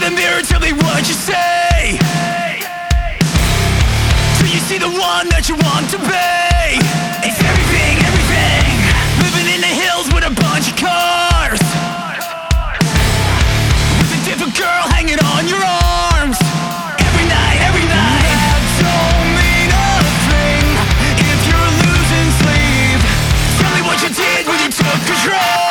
the mirror, tell me what you say. Do you see the one that you want to be? It's everything, everything. Living in the hills with a bunch of cars, with a different girl hanging on your arms. Every night, every night. That don't mean a thing if you're losing sleep. Tell me what you did when you took control.